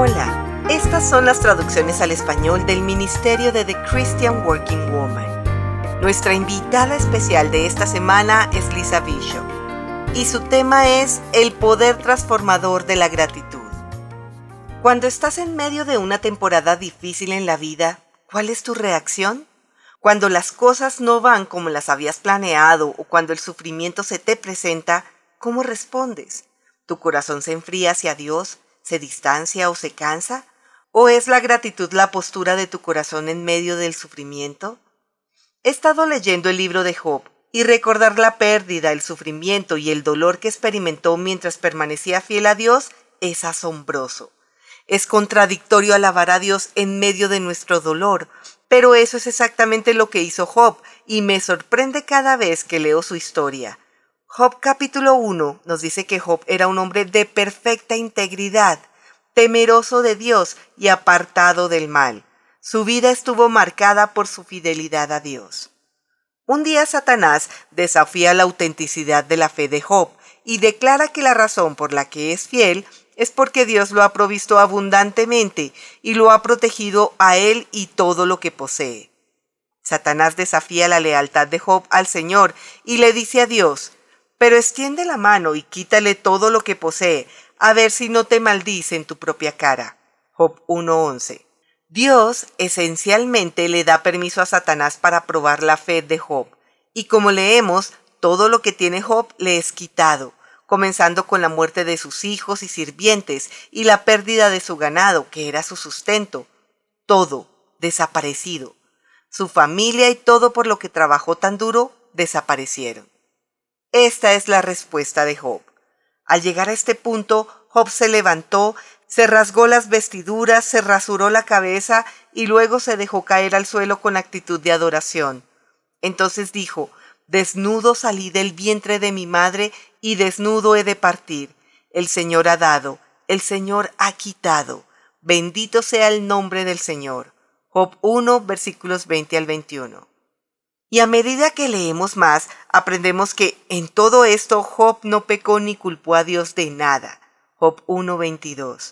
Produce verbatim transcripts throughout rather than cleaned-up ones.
Hola, estas son las traducciones al español del Ministerio de The Christian Working Woman. Nuestra invitada especial de esta semana es Lisa Bishop y su tema es el poder transformador de la gratitud. Cuando estás en medio de una temporada difícil en la vida, ¿cuál es tu reacción? Cuando las cosas no van como las habías planeado o cuando el sufrimiento se te presenta, ¿cómo respondes? ¿Tu corazón se enfría hacia Dios? ¿Se distancia o se cansa? ¿O es la gratitud la postura de tu corazón en medio del sufrimiento? He estado leyendo el libro de Job y recordar la pérdida, el sufrimiento y el dolor que experimentó mientras permanecía fiel a Dios es asombroso. Es contradictorio alabar a Dios en medio de nuestro dolor, pero eso es exactamente lo que hizo Job y me sorprende cada vez que leo su historia. Job capítulo uno nos dice que Job era un hombre de perfecta integridad, temeroso de Dios y apartado del mal. Su vida estuvo marcada por su fidelidad a Dios. Un día Satanás desafía la autenticidad de la fe de Job y declara que la razón por la que es fiel es porque Dios lo ha provisto abundantemente y lo ha protegido a él y todo lo que posee. Satanás desafía la lealtad de Job al Señor y le dice a Dios: pero extiende la mano y quítale todo lo que posee, a ver si no te maldice en tu propia cara. Job uno once. Dios esencialmente le da permiso a Satanás para probar la fe de Job, y como leemos, todo lo que tiene Job le es quitado, comenzando con la muerte de sus hijos y sirvientes y la pérdida de su ganado, que era su sustento. Todo desaparecido. Su familia y todo por lo que trabajó tan duro desaparecieron. Esta es la respuesta de Job. Al llegar a este punto, Job se levantó, se rasgó las vestiduras, se rasuró la cabeza y luego se dejó caer al suelo con actitud de adoración. Entonces dijo: desnudo salí del vientre de mi madre y desnudo he de partir. El Señor ha dado, el Señor ha quitado. Bendito sea el nombre del Señor. Job uno, versículos veinte al veintiuno. Y a medida que leemos más, aprendemos que en todo esto Job no pecó ni culpó a Dios de nada. Job uno veintidós.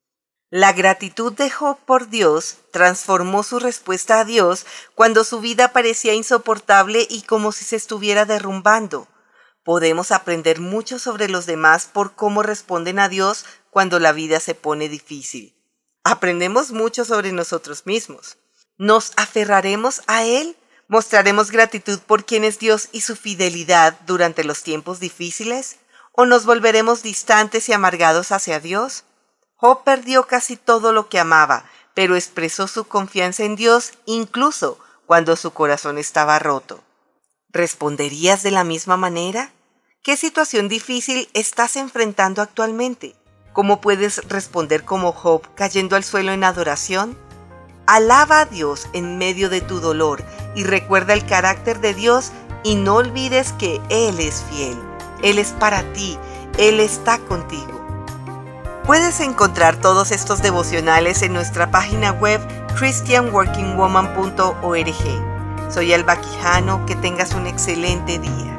La gratitud de Job por Dios transformó su respuesta a Dios cuando su vida parecía insoportable y como si se estuviera derrumbando. Podemos aprender mucho sobre los demás por cómo responden a Dios cuando la vida se pone difícil. Aprendemos mucho sobre nosotros mismos. ¿Nos aferraremos a Él? ¿Mostraremos gratitud por quién es Dios y su fidelidad durante los tiempos difíciles? ¿O nos volveremos distantes y amargados hacia Dios? Job perdió casi todo lo que amaba, pero expresó su confianza en Dios incluso cuando su corazón estaba roto. ¿Responderías de la misma manera? ¿Qué situación difícil estás enfrentando actualmente? ¿Cómo puedes responder como Job cayendo al suelo en adoración? Alaba a Dios en medio de tu dolor y recuerda el carácter de Dios y no olvides que Él es fiel. Él es para ti, Él está contigo. Puedes encontrar todos estos devocionales en nuestra página web christian working woman punto org. Soy Alba Quijano, que tengas un excelente día.